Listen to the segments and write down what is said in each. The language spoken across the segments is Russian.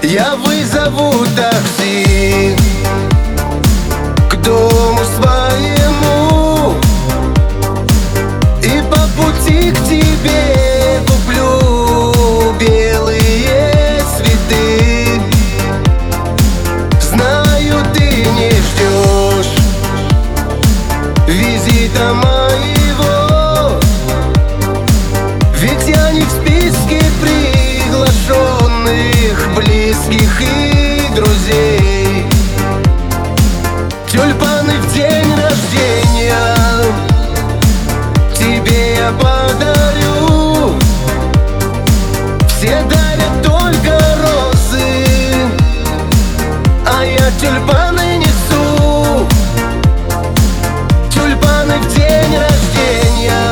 Я вызову такси к дому своему, и по пути к тебе куплю белые цветы. Знаю, ты не ждешь визита моего, ведь я не в списке приглашенных близких и друзей. Тюльпаны в день рождения тебе я подарю. Все дарят только розы, а я тюльпаны несу. Тюльпаны в день рождения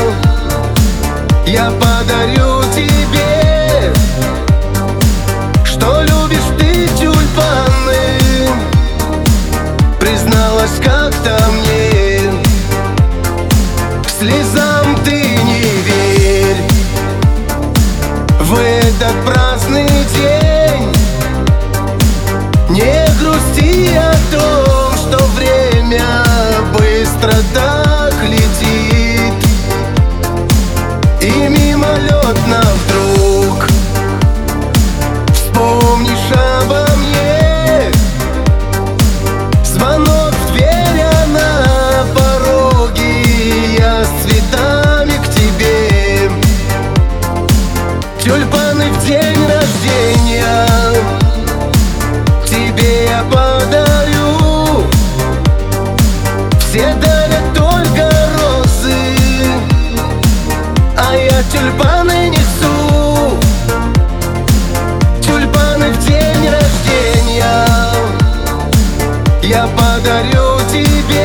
я подарю тебе. Что любишь ты тюльпаны, призналась как-то мне. Слезам ты не верь в этот праздный день. Не грусти о том, что время быстро так летит, и мимолетно вдруг вспомнишь обо мне. Звонок в дверь, а на пороге я с цветами к тебе. Тюльпаны в день рождения тебе я подарю. Все дарят только розы, а я тюльпаны несу. Тюльпаны в день рождения я подарю тебе.